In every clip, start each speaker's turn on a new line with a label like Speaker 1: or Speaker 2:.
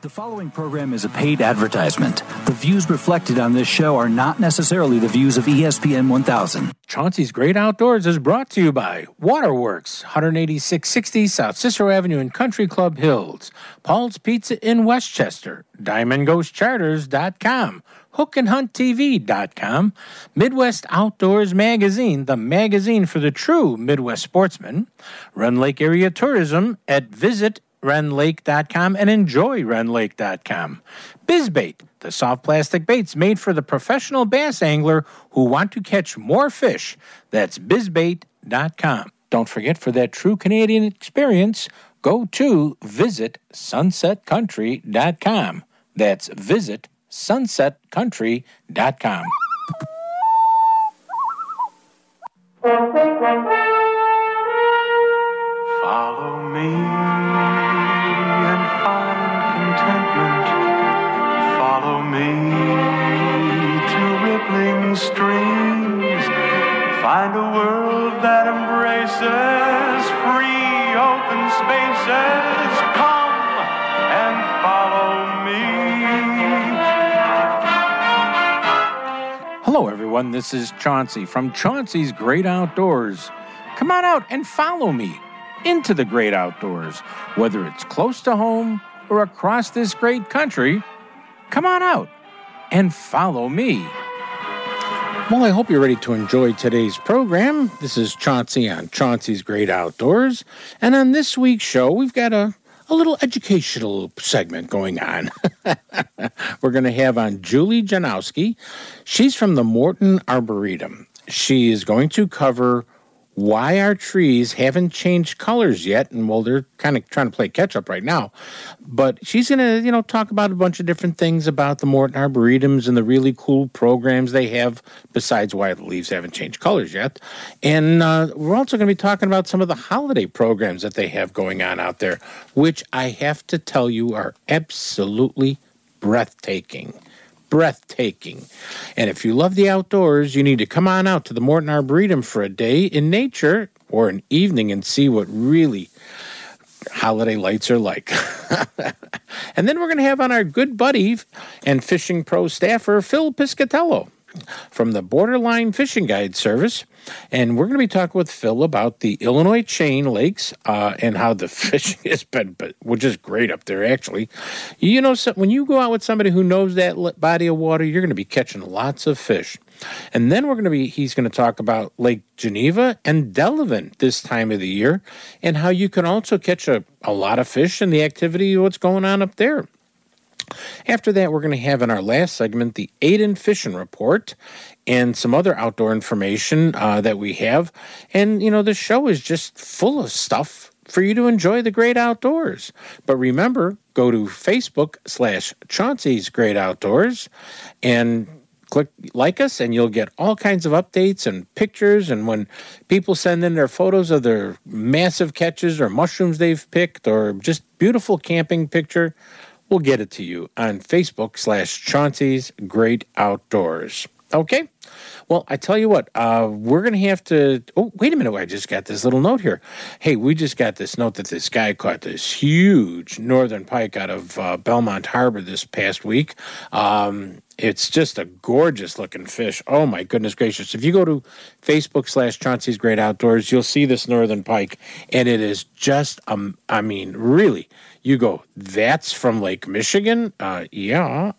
Speaker 1: The following program is a paid advertisement. The views reflected on this show are not necessarily the views of ESPN 1000.
Speaker 2: Chauncey's Great Outdoors is brought to you by Waterworks, 18660 South Cicero Avenue in Country Club Hills, Paul's Pizza in Westchester, DiamondGhostCharters.com, HookandHuntTV.com, Midwest Outdoors Magazine, the magazine for the true Midwest sportsman, Rend Lake Area Tourism at visitRendLake.com and enjoyRendLake.com. BizBait, the soft plastic baits made for the professional bass angler who want to catch more fish. That's BizBait.com. Don't forget, for that true Canadian experience, go to visitSunsetCountry.com. That's visitSunsetCountry.com.
Speaker 3: Follow me and find contentment. Follow me to rippling streams. Find a world that embraces free open spaces. Come and follow me.
Speaker 2: Hello, everyone. This is Chauncey from Chauncey's Great Outdoors. Come on out and follow me into the great outdoors, whether it's close to home or across this great country. Come on out and follow me. Well, I hope you're ready to enjoy today's program. This is Chauncey on Chauncey's Great Outdoors. And on this week's show, we've got a little educational segment going on. We're going to have on Julie Janowski. She's from the Morton Arboretum. She is going to cover why our trees haven't changed colors yet, and well, they're kind of trying to play catch-up right now. But she's going to, talk about a bunch of different things about the Morton Arboretums and the really cool programs they have, besides why the leaves haven't changed colors yet. And we're also going to be talking about some of the holiday programs that they have going on out there, which I have to tell you are absolutely breathtaking. And if you love the outdoors, you need to come on out to the Morton Arboretum for a day in nature or an evening and see what really holiday lights are like. And then we're going to have on our good buddy and fishing pro staffer, Phil Piscatello from the Borderline Fishing Guide Service. And we're going to be talking with Phil about the Illinois chain lakes and how the fishing has been, which is great up there, actually. So when you go out with somebody who knows that body of water, you're going to be catching lots of fish. And then he's going to talk about Lake Geneva and Delavan this time of the year and how you can also catch a lot of fish and the activity, what's going on up there. After that, we're going to have in our last segment the Aiden Fishing Report and some other outdoor information that we have. And, the show is just full of stuff for you to enjoy the great outdoors. But remember, go to Facebook/Chauncey's Great Outdoors and click like us, and you'll get all kinds of updates and pictures. And when people send in their photos of their massive catches or mushrooms they've picked or just beautiful camping picture, we'll get it to you on Facebook/Chauncey's Great Outdoors. Okay? Well, I tell you what, we're going to have to... Oh, wait a minute. I just got this little note here. Hey, we just got this note that this guy caught this huge northern pike out of Belmont Harbor this past week. It's just a gorgeous-looking fish. Oh, my goodness gracious. If you go to Facebook/Chauncey's Great Outdoors, you'll see this northern pike, and it is just, really... You go, that's from Lake Michigan? Yeah.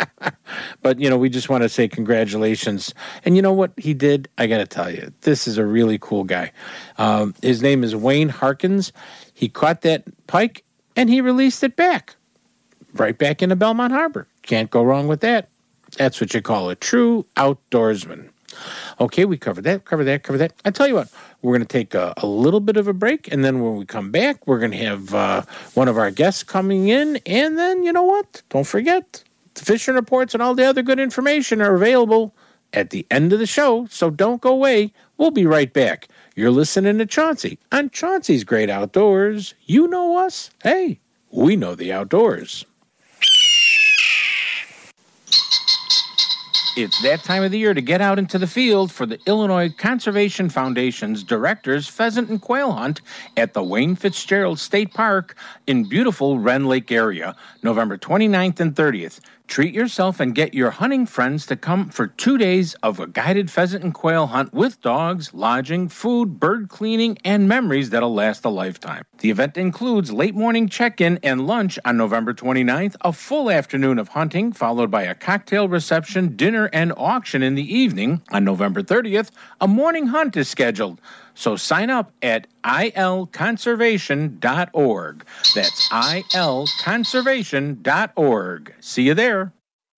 Speaker 2: But, we just want to say congratulations. And you know what he did? I got to tell you, this is a really cool guy. His name is Wayne Harkins. He caught that pike, and he released it back. Right back into Belmont Harbor. Can't go wrong with that. That's what you call a true outdoorsman. Okay, we covered that. I tell you what, we're going to take a little bit of a break, and then when we come back, we're going to have one of our guests coming in, and then, you know what? Don't forget, the fishing reports and all the other good information are available at the end of the show, so don't go away. We'll be right back. You're listening to Chauncey on Chauncey's Great Outdoors. You know us. Hey, we know the outdoors. It's that time of the year to get out into the field for the Illinois Conservation Foundation's Director's Pheasant and Quail Hunt at the Wayne Fitzgerald State Park in beautiful Wren Lake area, November 29th and 30th. Treat yourself and get your hunting friends to come for 2 days of a guided pheasant and quail hunt with dogs, lodging, food, bird cleaning, and memories that'll last a lifetime. The event includes late morning check-in and lunch on November 29th, a full afternoon of hunting, followed by a cocktail reception, dinner, and auction in the evening. On November 30th, a morning hunt is scheduled. So sign up at ilconservation.org. That's ilconservation.org. See you there.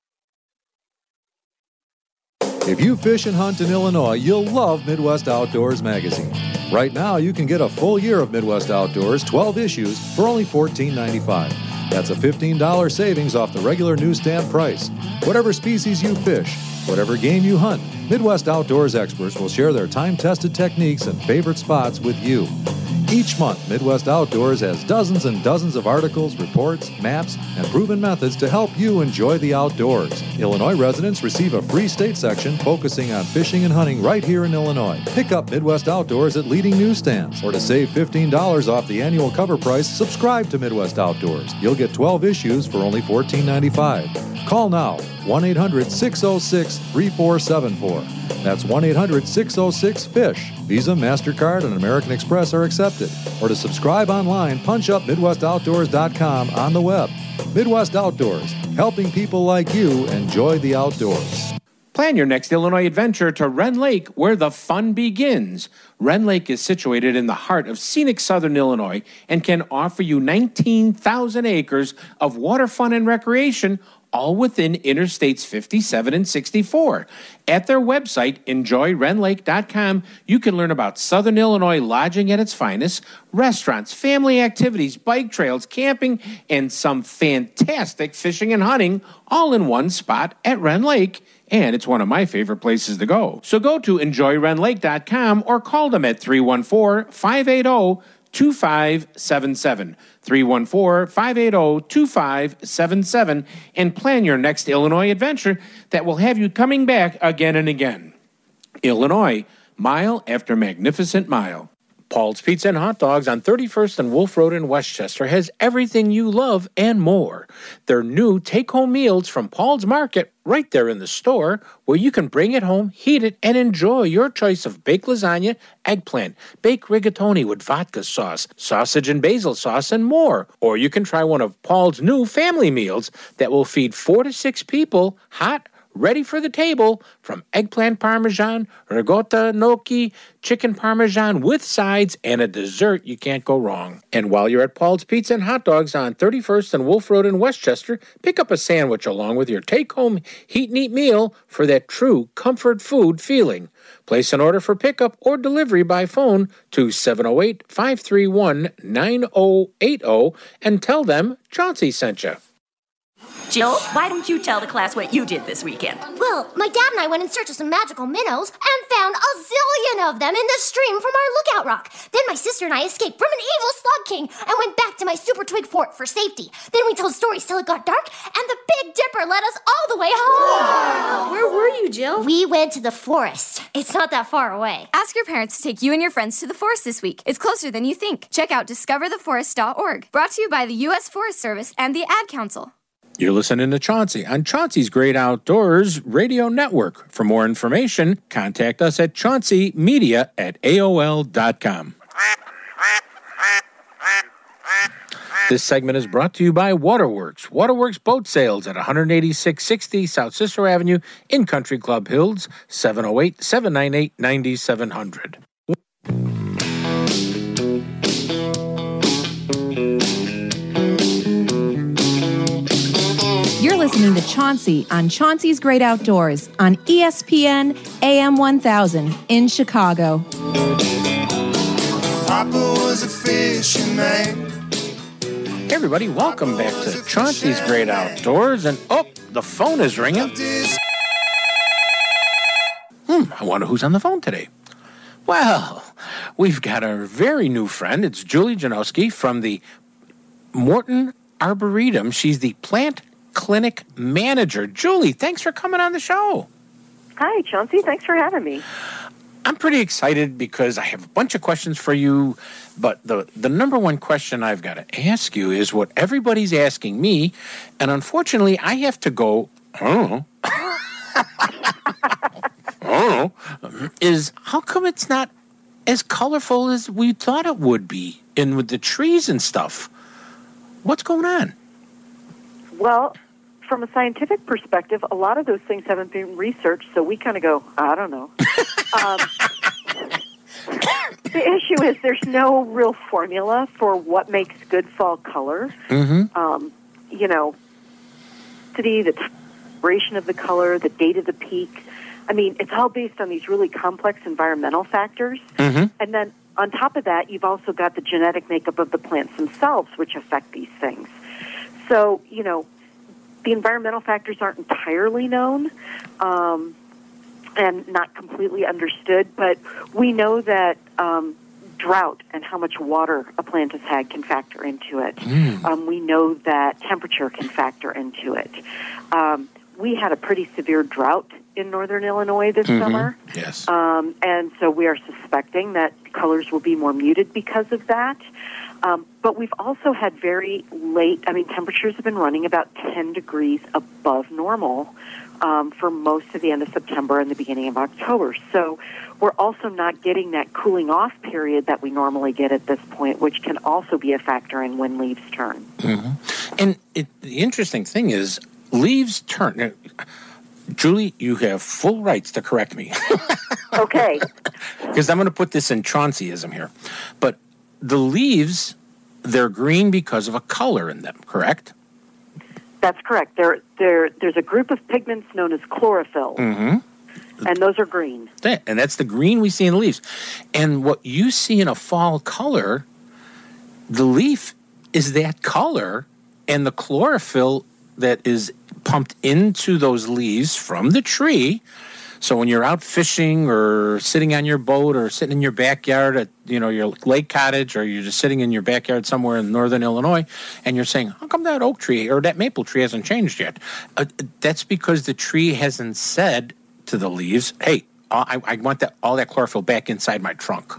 Speaker 4: If you fish and hunt in Illinois, you'll love Midwest Outdoors magazine. Right now, you can get a full year of Midwest Outdoors, 12 issues, for only $14.95. That's a $15 savings off the regular newsstand price. Whatever species you fish, whatever game you hunt, Midwest Outdoors experts will share their time-tested techniques and favorite spots with you. Each month, Midwest Outdoors has dozens and dozens of articles, reports, maps, and proven methods to help you enjoy the outdoors. Illinois residents receive a free state section focusing on fishing and hunting right here in Illinois. Pick up Midwest Outdoors at leading newsstands, or to save $15 off the annual cover price, subscribe to Midwest Outdoors. You'll get 12 issues for only $14.95. Call now, 1-800-606-3474. That's 1-800-606-FISH. Visa, MasterCard, and American Express are accepted. Or to subscribe online, punch up MidwestOutdoors.com on the web. Midwest Outdoors, helping people like you enjoy the outdoors.
Speaker 2: Plan your next Illinois adventure to Wren Lake, where the fun begins. Wren Lake is situated in the heart of scenic southern Illinois and can offer you 19,000 acres of water fun and recreation, all within Interstates 57 and 64. At their website, enjoywrenlake.com, you can learn about Southern Illinois lodging at its finest, restaurants, family activities, bike trails, camping, and some fantastic fishing and hunting, all in one spot at Wren Lake. And it's one of my favorite places to go. So go to enjoywrenlake.com or call them at 314-580-2577. 314-580-2577 and plan your next Illinois adventure that will have you coming back again and again. Illinois, mile after magnificent mile. Paul's Pizza and Hot Dogs on 31st and Wolf Road in Westchester has everything you love and more. Their new take-home meals from Paul's Market right there in the store, where you can bring it home, heat it, and enjoy your choice of baked lasagna, eggplant, baked rigatoni with vodka sauce, sausage and basil sauce, and more. Or you can try one of Paul's new family meals that will feed 4 to 6 people, hot, ready for the table, from eggplant parmesan, ricotta gnocchi, chicken parmesan with sides, and a dessert you can't go wrong. And while you're at Paul's Pizza and Hot Dogs on 31st and Wolf Road in Westchester, pick up a sandwich along with your take-home heat and eat meal for that true comfort food feeling. Place an order for pickup or delivery by phone to 708-531-9080 and tell them Chauncey sent you.
Speaker 5: Jill, why don't you tell the class what you did this weekend?
Speaker 6: Well, my dad and I went in search of some magical minnows and found a zillion of them in the stream from our lookout rock. Then my sister and I escaped from an evil slug king and went back to my super twig fort for safety. Then we told stories till it got dark, and the Big Dipper led us all the way home.
Speaker 7: Wow. Where were you, Jill?
Speaker 6: We went to the forest. It's not that far away.
Speaker 7: Ask your parents to take you and your friends to the forest this week. It's closer than you think. Check out discovertheforest.org. Brought to you by the U.S. Forest Service and the Ad Council.
Speaker 2: You're listening to Chauncey on Chauncey's Great Outdoors Radio Network. For more information, contact us at chaunceymedia@aol.com. This segment is brought to you by Waterworks. Waterworks Boat Sales at 18660 South Cicero Avenue in Country Club Hills, 708-798-9700.
Speaker 8: You're listening to Chauncey on Chauncey's Great Outdoors on ESPN AM 1000 in Chicago.
Speaker 9: Papa was a fishing man.
Speaker 2: Hey everybody, welcome back to Chauncey's Great Outdoors. And the phone is ringing. I wonder who's on the phone today. Well, we've got a very new friend. It's Julie Janowski from the Morton Arboretum. She's the plant clinic manager. Julie, thanks for coming on the show.
Speaker 10: Hi, Chauncey. Thanks for having me.
Speaker 2: I'm pretty excited because I have a bunch of questions for you, but the number one question I've got to ask you is what everybody's asking me, and unfortunately, I have to go, I don't know, is how come it's not as colorful as we thought it would be, and with the trees and stuff? What's going on?
Speaker 10: Well, from a scientific perspective, a lot of those things haven't been researched, so we kind of go, I don't know. The issue is there's no real formula for what makes good fall color. You know, the duration of the color, the date of the peak. I mean, it's all based on these really complex environmental factors. And then on top of that, you've also got the genetic makeup of the plants themselves, which affect these things. So, you know, the environmental factors aren't entirely known and not completely understood, but we know that drought and how much water a plant has had can factor into it. We know that temperature can factor into it. We had a pretty severe drought in northern Illinois this summer.
Speaker 2: Yes.
Speaker 10: And so we are suspecting that colors will be more muted because of that. But we've also had very late, temperatures have been running about 10 degrees above normal for most of the end of September and the beginning of October. So we're also not getting that cooling off period that we normally get at this point, which can also be a factor in when leaves turn.
Speaker 2: And the interesting thing is, leaves turn. Now, Julie, you have full rights to correct me.
Speaker 10: Okay.
Speaker 2: Because I'm going to put this in Chaunceyism here. But the leaves, they're green because of a color in them, correct?
Speaker 10: That's correct. There's a group of pigments known as chlorophyll, and those are green.
Speaker 2: And that's the green we see in the leaves. And what you see in a fall color, the leaf is that color, and the chlorophyll that is pumped into those leaves from the tree. So when you're out fishing or sitting on your boat or sitting in your backyard at, your lake cottage, or you're just sitting in your backyard somewhere in northern Illinois, and you're saying, how come that oak tree or that maple tree hasn't changed yet? That's because the tree hasn't said to the leaves, hey, I want all that chlorophyll back inside my trunk.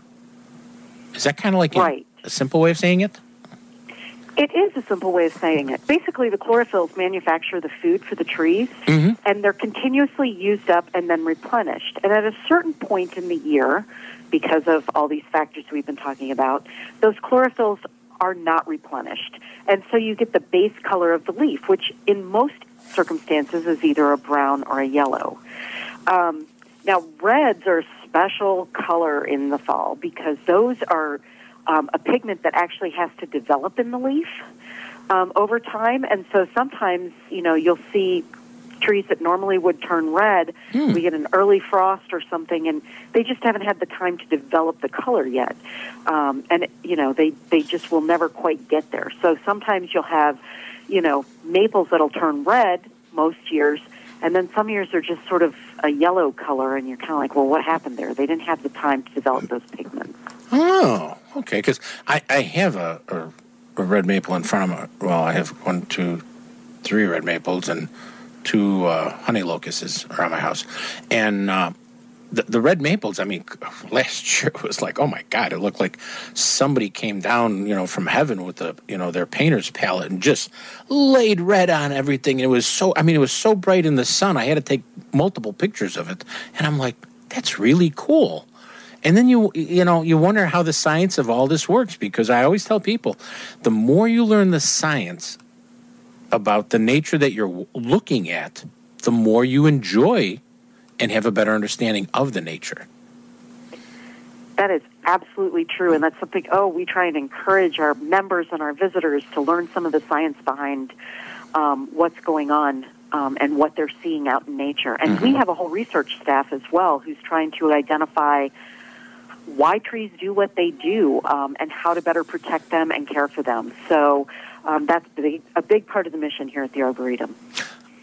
Speaker 2: Is that kind of like a simple way of saying it?
Speaker 10: It is a simple way of saying it. Basically, the chlorophylls manufacture the food for the trees, and they're continuously used up and then replenished. And at a certain point in the year, because of all these factors we've been talking about, those chlorophylls are not replenished. And so you get the base color of the leaf, which in most circumstances is either a brown or a yellow. Now, reds are a special color in the fall because those are a pigment that actually has to develop in the leaf over time. And so sometimes, you'll see trees that normally would turn red. We get an early frost or something, and they just haven't had the time to develop the color yet. And they just will never quite get there. So sometimes you'll have, maples that'll turn red most years, and then some years are just sort of a yellow color, and you're kind of like, well, what happened there? They didn't have the time to develop those pigments.
Speaker 2: Oh, okay. Because I have a red maple in front of me. Well, I have 1, 2, 3 red maples and 2 honey locusts around my house. And the red maples, last year it was like, oh my God, it looked like somebody came down, from heaven with their painter's palette and just laid red on everything. And it was so bright in the sun. I had to take multiple pictures of it. And I'm like, that's really cool. And then you wonder how the science of all this works, because I always tell people, the more you learn the science about the nature that you're looking at, the more you enjoy and have a better understanding of the nature.
Speaker 10: That is absolutely true, and that's something, we try and encourage our members and our visitors to learn some of the science behind what's going on and what they're seeing out in nature. And we have a whole research staff as well who's trying to identify why trees do what they do and how to better protect them and care for them. So that's a big part of the mission here at the Arboretum.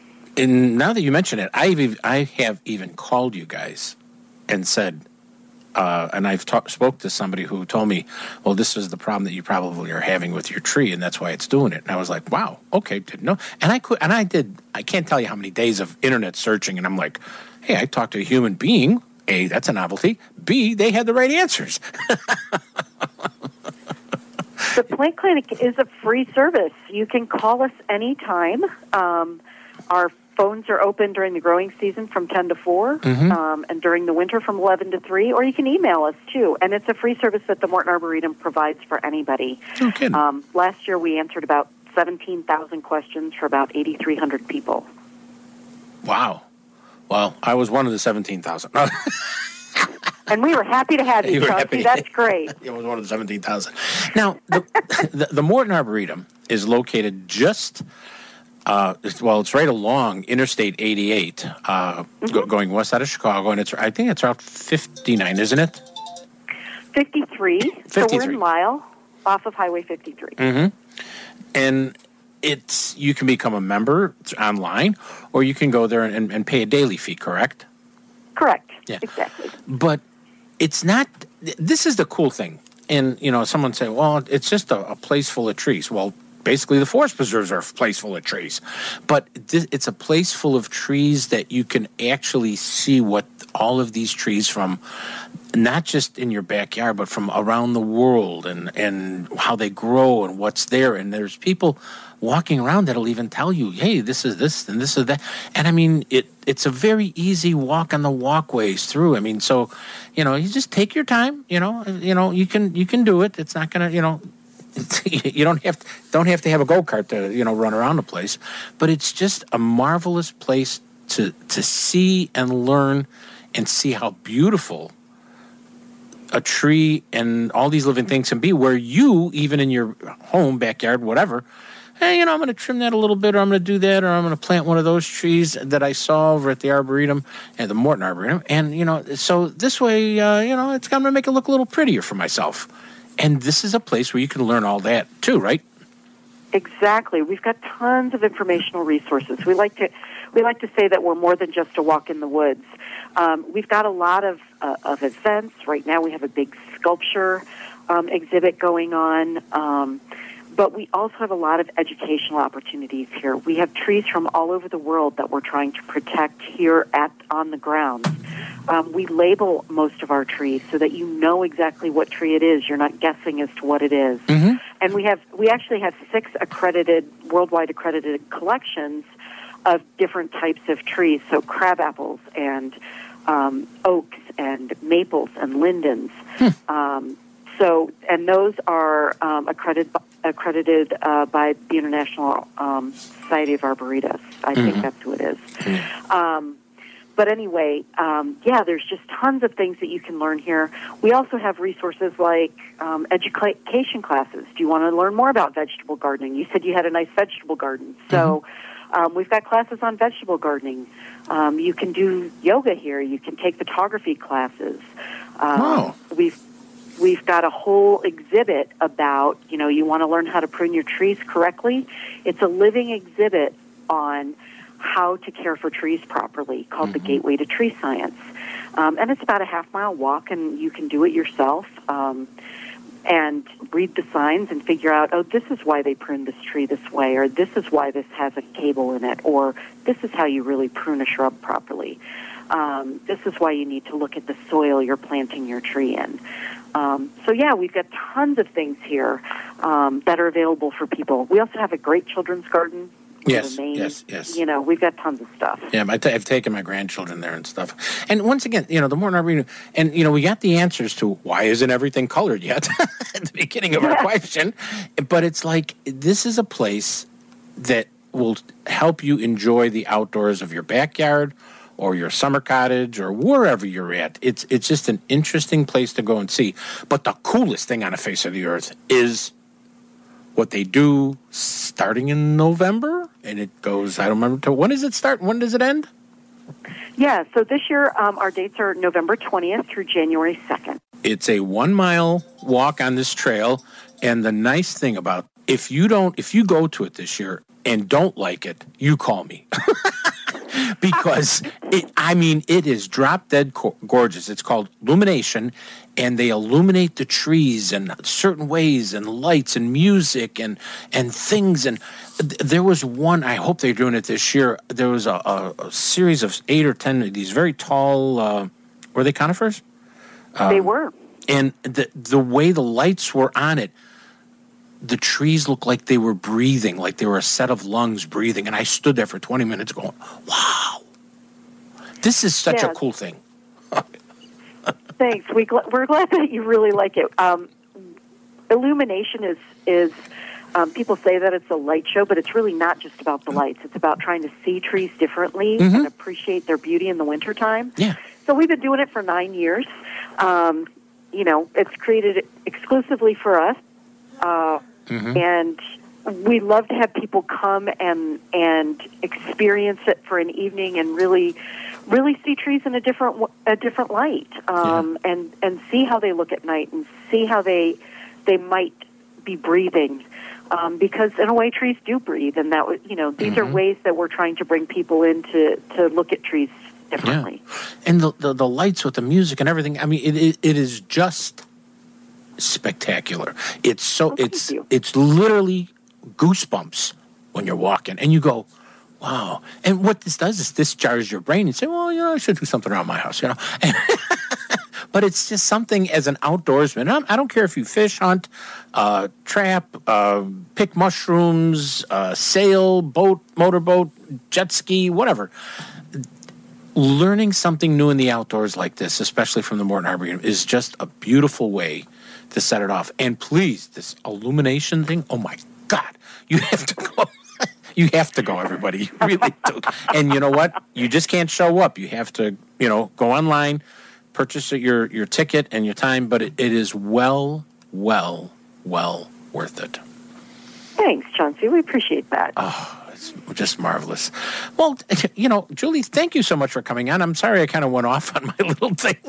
Speaker 10: And
Speaker 2: now that you mention it, I have even called you guys and said, and I've spoke to somebody who told me, well, this is the problem that you probably are having with your tree, and that's why it's doing it. And I was like, wow, okay, didn't know. And I can't tell you how many days of internet searching, and I'm like, hey, I talked to a human being. A, that's a novelty. B, they had the right answers.
Speaker 10: The Plant Clinic is a free service. You can call us anytime. Our phones are open during the growing season from 10 to 4, and during the winter from 11 to 3, or you can email us, too. And it's a free service that the Morton Arboretum provides for anybody.
Speaker 2: Okay.
Speaker 10: Last year, we answered about 17,000 questions for about 8,300 people.
Speaker 2: Wow. Well, I was one of the 17,000.
Speaker 10: And we were happy to have you, Chauncey. That's great.
Speaker 2: It was one of the 17,000. Now, the Morton Arboretum is located just, it's right along Interstate 88, going west side of Chicago, and I think it's Route 59, isn't it?
Speaker 10: 53.
Speaker 2: 53.
Speaker 10: So we're in Lyle, off of Highway 53.
Speaker 2: And you can become a member online, or you can go there and pay a daily fee, correct?
Speaker 10: Correct.
Speaker 2: Yeah.
Speaker 10: Exactly.
Speaker 2: But it's not, this is the cool thing. And, someone say, well, it's just a place full of trees. Well, basically the forest preserves are a place full of trees. But it's a place full of trees that you can actually see what all of these trees from, not just in your backyard, but from around the world and how they grow and what's there. And there's people walking around that'll even tell you, hey, this is this and this is that. And I mean, it's a very easy walk on the walkways through. I mean, so, you just take your time, you can do it. It's not going to, you don't have to have a go-kart to, run around the place, but it's just a marvelous place to see and learn and see how beautiful a tree and all these living things can be, where you, even in your home, backyard, whatever, hey, I'm going to trim that a little bit, or I'm going to do that, or I'm going to plant one of those trees that I saw over at the Arboretum, and the Morton Arboretum. And, so this way, it's going to make it look a little prettier for myself. And this is a place where you can learn all that too, right?
Speaker 10: Exactly. We've got tons of informational resources. We like to say that we're more than just a walk in the woods. We've got a lot of events. Right now we have a big sculpture exhibit going on. But we also have a lot of educational opportunities here. We have trees from all over the world that we're trying to protect here on the grounds. We label most of our trees so that you know exactly what tree it is. You're not guessing as to what it is. And we actually have 6 worldwide accredited collections of different types of trees. So crab apples and oaks and maples and lindens. And those are accredited by the International Society of Arboretist. I think that's who it is. But anyway, there's just tons of things that you can learn here. We also have resources like education classes. Do you want to learn more about vegetable gardening? You said you had a nice vegetable garden. So we've got classes on vegetable gardening. You can do yoga here. You can take photography classes. We've got a whole exhibit about, you want to learn how to prune your trees correctly. It's a living exhibit on how to care for trees properly, called the Gateway to Tree Science. And it's about a half-mile walk, and you can do it yourself and read the signs and figure out, oh, this is why they pruned this tree this way, or this is why this has a cable in it, or this is how you really prune a shrub properly. This is why you need to look at the soil you're planting your tree in. We've got tons of things here that are available for people. We also have a great children's garden.
Speaker 2: Yes.
Speaker 10: We've got tons of stuff.
Speaker 2: Yeah, I've taken my grandchildren there and stuff. And once again, the Morton Arboretum, and, we got the answers to why isn't everything colored yet at the beginning of our question. But it's like, this is a place that will help you enjoy the outdoors of your backyard or your summer cottage or wherever you're at. It's just an interesting place to go and see. But the coolest thing on the face of the earth is what they do starting in November, and it goes, I don't remember, when does it start? When does it end?
Speaker 10: Yeah, so this year our dates are November 20th through January 2nd.
Speaker 2: It's a 1-mile walk on this trail, and the nice thing about if you go to it this year and don't like it, you call me. because it is drop dead gorgeous. It's called Illumination, and they illuminate the trees in certain ways, and lights and music and things. And there was one, I hope they're doing it this year. There was a series of 8 or 10 of these very tall, were they conifers?
Speaker 10: They were.
Speaker 2: And the way the lights were on it, the trees looked like they were breathing, like they were a set of lungs breathing. And I stood there for 20 minutes going, wow, this is such a cool thing.
Speaker 10: Thanks. We're glad that you really like it. Illumination is people say that it's a light show, but it's really not just about the lights. It's about trying to see trees differently and appreciate their beauty in the wintertime.
Speaker 2: Yeah.
Speaker 10: So we've been doing it for 9 years. It's created exclusively for us. And we love to have people come and experience it for an evening and really see trees in a different light, and see how they look at night and see how they might be breathing, because in a way trees do breathe, and that these are ways that we're trying to bring people in to look at trees differently.
Speaker 2: Yeah. And the lights with the music and everything. I mean, it is just spectacular. It's it's literally goosebumps when you're walking, and you go, wow. And what this does is this jars your brain and say, well, I should do something around my house, But it's just something as an outdoorsman. I don't care if you fish, hunt, trap, pick mushrooms, sail, boat, motorboat, jet ski, whatever. Learning something new in the outdoors like this, especially from the Morton Arboretum, is just a beautiful way to set it off. And please, this illumination thing, oh my God, you have to go. You have to go, everybody. You really do. And you know what? You just can't show up. You have to, go online, purchase your ticket and your time, but it is well worth it.
Speaker 10: Thanks, Chauncey. We appreciate that.
Speaker 2: Oh, it's just marvelous. Well, Julie, thank you so much for coming on. I'm sorry I kind of went off on my little thing.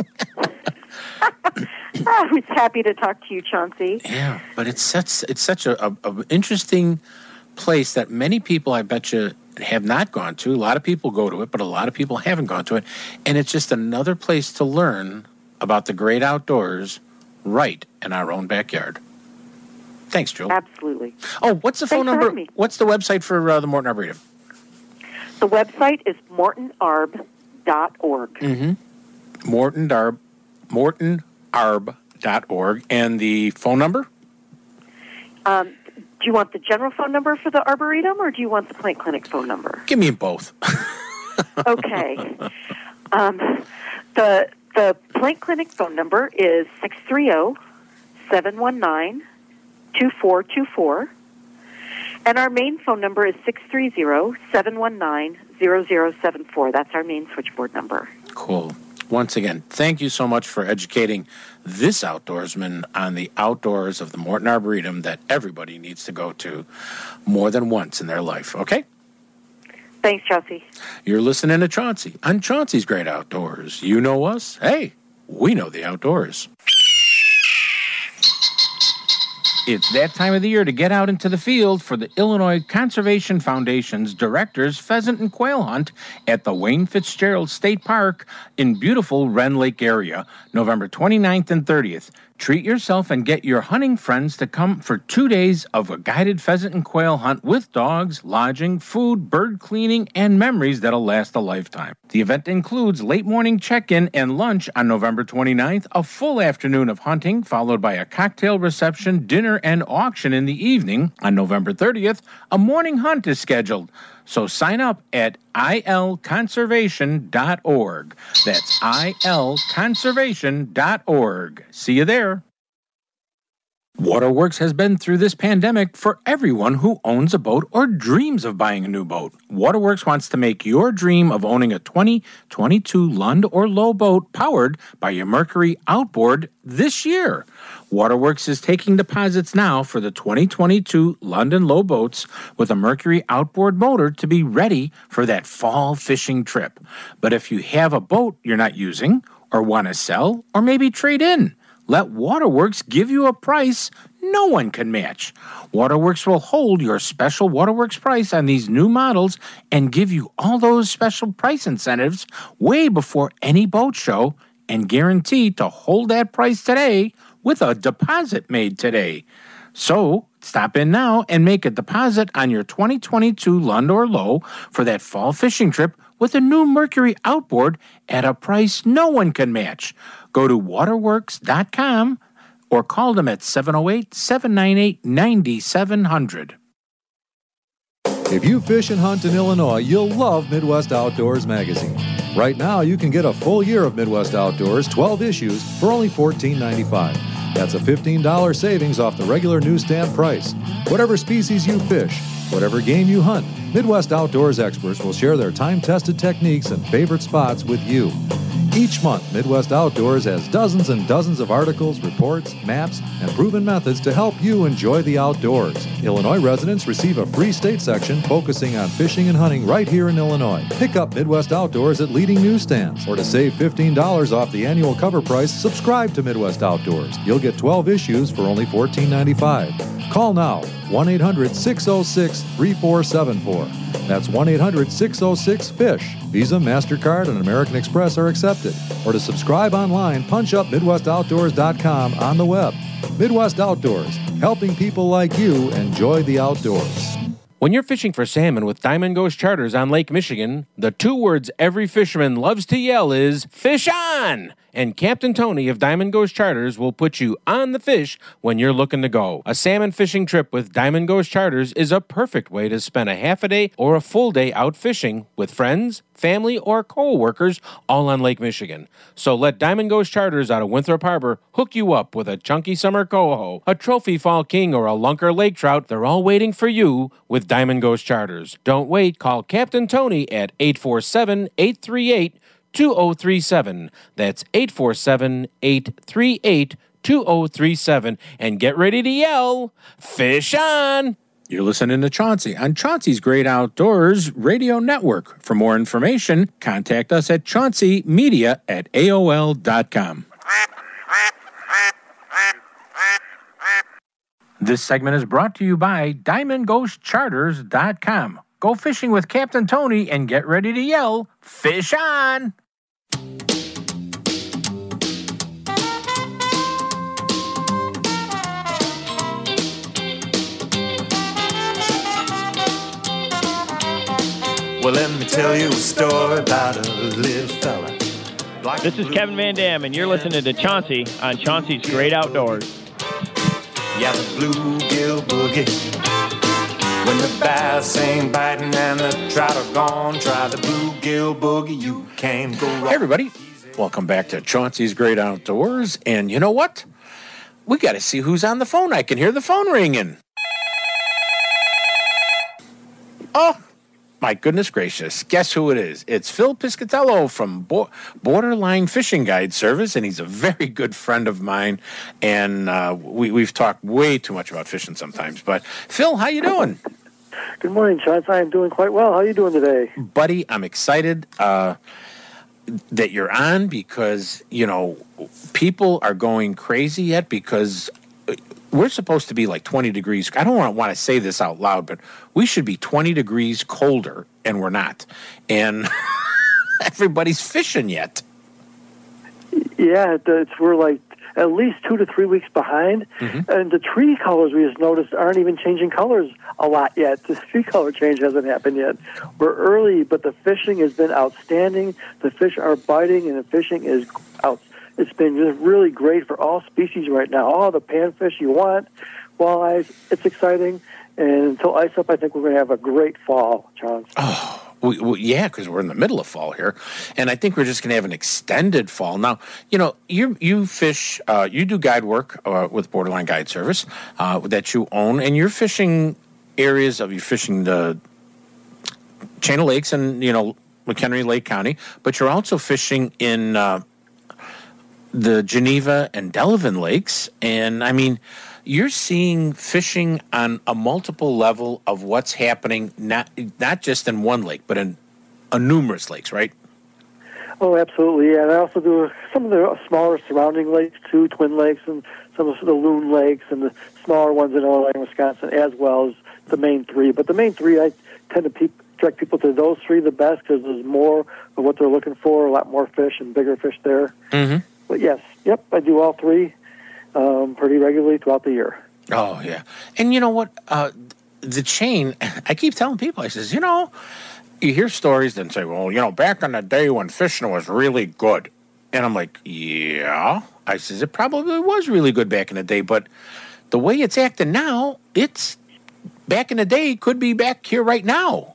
Speaker 10: I was happy to talk to you, Chauncey.
Speaker 2: Yeah, but it's such a interesting place that many people, I bet you, have not gone to. A lot of people go to it, but a lot of people haven't gone to it. And it's just another place to learn about the great outdoors right in our own backyard. Thanks, Julie.
Speaker 10: Absolutely.
Speaker 2: Oh, what's the phone number? What's the website for the Morton Arboretum?
Speaker 10: The website is mortonarb.org.
Speaker 2: mortonarb.org. And the phone number?
Speaker 10: Do you want the general phone number for the Arboretum, or do you want the Plant Clinic phone number?
Speaker 2: Give me both.
Speaker 10: Okay. The Plant Clinic phone number is 630-719-2424. And our main phone number is 630-719-0074. That's our main switchboard number.
Speaker 2: Cool. Once again, thank you so much for educating this outdoorsman on the outdoors of the Morton Arboretum that everybody needs to go to more than once in their life, okay?
Speaker 10: Thanks, Chauncey.
Speaker 2: You're listening to Chauncey on Chauncey's Great Outdoors. You know us? Hey, we know the outdoors. It's that time of the year to get out into the field for the Illinois Conservation Foundation's Director's Pheasant and Quail Hunt at the Wayne Fitzgerald State Park in beautiful Wren Lake area, November 29th and 30th. Treat yourself and get your hunting friends to come for 2 days of a guided pheasant and quail hunt with dogs, lodging, food, bird cleaning, and memories that'll last a lifetime. The event includes late morning check-in and lunch on November 29th, a full afternoon of hunting, followed by a cocktail reception, dinner, and auction in the evening. On November 30th, a morning hunt is scheduled. So sign up at ilconservation.org. That's ilconservation.org. See you there. Waterworks has been through this pandemic for everyone who owns a boat or dreams of buying a new boat. Waterworks wants to make your dream of owning a 2022 Lund or Lowe boat powered by your Mercury outboard this year. Waterworks is taking deposits now for the 2022 Lund and Lowe boats with a Mercury outboard motor to be ready for that fall fishing trip. But if you have a boat you're not using or want to sell or maybe trade in, Let Waterworks give you a price no one can match. Waterworks will hold your special Waterworks price on these new models and give you all those special price incentives way before any boat show and guarantee to hold that price today with a deposit made today. So, stop in now and make a deposit on your 2022 Lund or Low for that fall fishing trip with a new Mercury outboard at a price no one can match. Go to waterworks.com or call them at 708-798-9700.
Speaker 4: If you fish and hunt in Illinois, you'll love Midwest Outdoors magazine. Right now, you can get a full year of Midwest Outdoors, 12 issues, for only $14.95. That's a $15 savings off the regular newsstand price. Whatever species you fish, whatever game you hunt, Midwest Outdoors experts will share their time-tested techniques and favorite spots with you. Each month, Midwest Outdoors has dozens and dozens of articles, reports, maps, and proven methods to help you enjoy the outdoors. Illinois residents receive a free state section focusing on fishing and hunting right here in Illinois. Pick up Midwest Outdoors at leading newsstands. Or to save $15 off the annual cover price, subscribe to Midwest Outdoors. You'll get 12 issues for only $14.95. Call now, 1-800-606-3474. That's 1-800-606-FISH. Visa, MasterCard, and American Express are accepted. Or to subscribe online, punch up MidwestOutdoors.com on the web. Midwest Outdoors, helping people like you enjoy the outdoors.
Speaker 2: When you're fishing for salmon with Diamond Ghost Charters on Lake Michigan, the two words every fisherman loves to yell is, "Fish on!" And Captain Tony of Diamond Ghost Charters will put you on the fish when you're looking to go. A salmon fishing trip with Diamond Ghost Charters is a perfect way to spend a half a day or a full day out fishing with friends, family, or co-workers all on Lake Michigan. So let Diamond Ghost Charters out of Winthrop Harbor hook you up with a chunky summer coho, a trophy fall king, or a lunker lake trout. They're all waiting for you with Diamond Ghost Charters. Don't wait. Call Captain Tony at 847-838-2037. That's 847-838-2037. And get ready to yell, "Fish on!" You're listening to Chauncey on Chauncey's Great Outdoors Radio Network. For more information, contact us at chaunceymedia@aol.com. This segment is brought to you by DiamondGhostCharters.com. Go fishing with Captain Tony and get ready to yell, "Fish on!"
Speaker 9: Well, let me tell you a story about a little fella.
Speaker 11: This is Kevin Van Dam, and you're listening to Chauncey on Chauncey's Great Outdoors.
Speaker 9: Yeah, the bluegill boogie. When the bass ain't biting and the trout are gone, try the bluegill boogie. You can't go wrong.
Speaker 2: Hey, everybody. Welcome back to Chauncey's Great Outdoors. And you know what? We got to see who's on the phone. I can hear the phone ringing. Oh, my goodness gracious. Guess who it is? It's Phil Piscatello from Borderline Fishing Guide Service, and he's a very good friend of mine. And we've talked way too much about fishing sometimes. But, Phil, how you doing?
Speaker 12: Good morning, Chauncey. I'm doing quite well. How are you doing today?
Speaker 2: Buddy, I'm excited that you're on because, you know, people are going crazy yet because we're supposed to be like 20 degrees. I don't want to say this out loud, but we should be 20 degrees colder, and we're not. And everybody's fishing yet.
Speaker 12: Yeah, we're like at least 2 to 3 weeks behind. Mm-hmm. And the tree colors we just noticed aren't even changing colors a lot yet. The tree color change hasn't happened yet. We're early, but the fishing has been outstanding. The fish are biting, and the fishing is out. It's been just really great for all species right now. All the panfish you want, walleyes. It's exciting. And until ice up, I think we're going to have a great fall, Chauncey.
Speaker 2: Oh, yeah, because we're in the middle of fall here. And I think we're just going to have an extended fall. Now, you know, you fish, you do guide work with Borderline Guide Service that you own, and you're fishing you're fishing the chain of lakes and, you know, McHenry, Lake County, but you're also fishing in the Geneva and Delavan lakes. And, I mean, you're seeing fishing on a multiple level of what's happening, not just in one lake, but in numerous lakes, right?
Speaker 12: Oh, absolutely. Yeah, and I also do some of the smaller surrounding lakes, too, Twin Lakes and some of the Loon Lakes and the smaller ones in Illinois and Wisconsin, as well as the main three. But the main three, I tend to direct people to those three the best because there's more of what they're looking for, a lot more fish and bigger fish there.
Speaker 2: Mm-hmm.
Speaker 12: But yes, I do all three pretty regularly throughout the year.
Speaker 2: Oh, yeah. And you know what? The chain, I keep telling people, I says, you hear stories that say, well, back in the day when fishing was really good. And I'm like, yeah. I says, it probably was really good back in the day, but the way it's acting now, it's back in the day could be back here right now.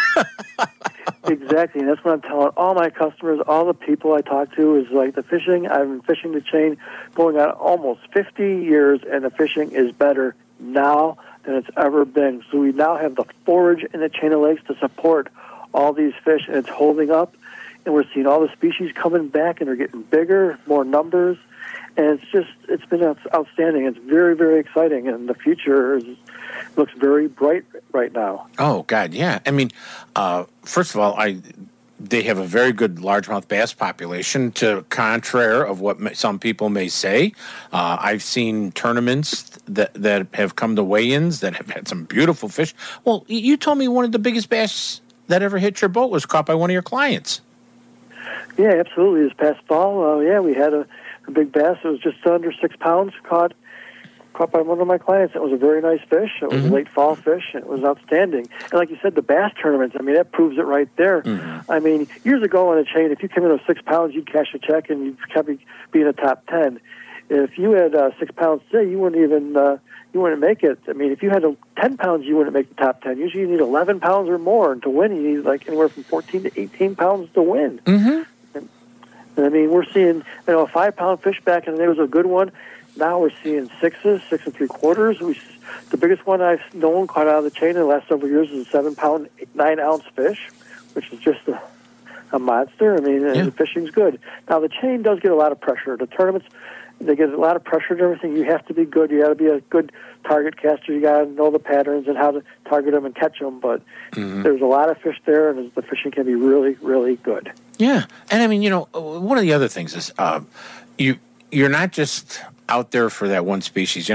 Speaker 12: Exactly, and that's what I'm telling all my customers, all the people I talk to, is like the fishing. I've been fishing the chain going on almost 50 years, and the fishing is better now than it's ever been. So we now have the forage in the chain of lakes to support all these fish, and it's holding up. And we're seeing all the species coming back, and they're getting bigger, more numbers. And it's been outstanding. It's very, very exciting, and the future looks very bright right now.
Speaker 2: Oh, God, yeah. I mean, first of all, they have a very good largemouth bass population, to contrary of what some people may say. I've seen tournaments that have come to weigh-ins that have had some beautiful fish. Well, you told me one of the biggest bass that ever hit your boat was caught by one of your clients.
Speaker 12: Yeah, absolutely. This past fall, we had a big bass. It was just under 6 pounds, caught by one of my clients. It was a very nice fish. It was a late fall fish, and it was outstanding. And like you said, the bass tournaments, I mean, that proves it right there. Mm-hmm. I mean, years ago on a chain, if you came in with 6 pounds, you'd cash a check, and you'd probably be in the top 10. If you had 6 pounds today, you wouldn't even you wouldn't make it. I mean, if you had 10 pounds, you wouldn't make the top 10. Usually you need 11 pounds or more, and to win, you need like anywhere from 14 to 18 pounds to win.
Speaker 2: Mm-hmm.
Speaker 12: And I mean, we're seeing, a 5-pound fish back in the day was a good one. Now we're seeing 6s, 6 3/4. The biggest one I've known caught out of the chain in the last several years is a 7-pound, 9-ounce fish, which is just a monster. I mean, the fishing's good. Now, the chain does get a lot of pressure. The tournaments, they get a lot of pressure and everything. You have to be good. You got to be a good target caster. You got to know the patterns and how to target them and catch them. But there's a lot of fish there, and the fishing can be really, really good.
Speaker 2: Yeah. And I mean, one of the other things is you're not just out there for that one species.